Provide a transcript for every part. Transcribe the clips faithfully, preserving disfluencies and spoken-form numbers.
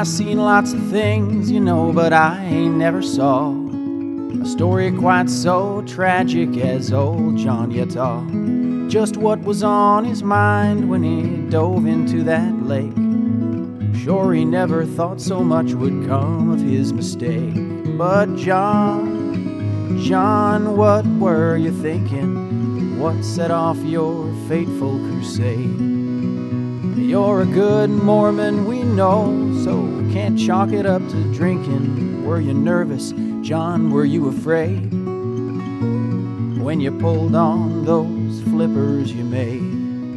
seen lots of things, you know, but I ain't never saw a story quite so tragic as old John Utah. Just what was on his mind when he dove into that lake. Sure, he never thought so much would come of his mistake. But John, John, what were you thinking? What set off your fateful crusade? You're a good Mormon, we know, so can't chalk it up to drinking. Were you nervous, John? Were you afraid when you pulled on those flippers you made?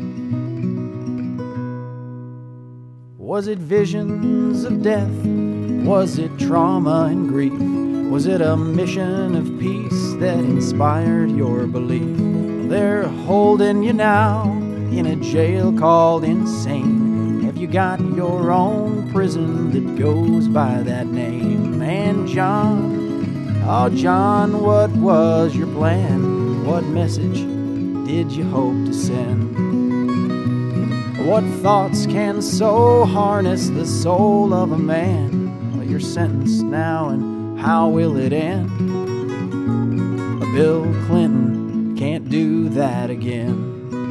Was it visions of death? Was it trauma and grief? Was it a mission of peace that inspired your belief? They're holding you now in a jail called insane. Have you got your own prison that goes by that name? And John, oh John, what was your plan? What message did you hope to send? What thoughts can so harness the soul of a man? Well, you're sentenced now, and how will it end? Bill Clinton can't do that again.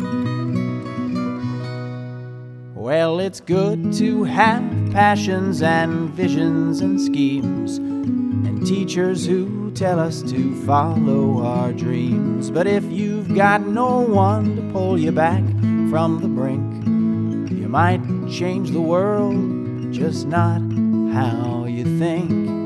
Well, it's good to have passions and visions and schemes, and teachers who tell us to follow our dreams. But if you've got no one to pull you back from the brink, you might change the world, just not how you think.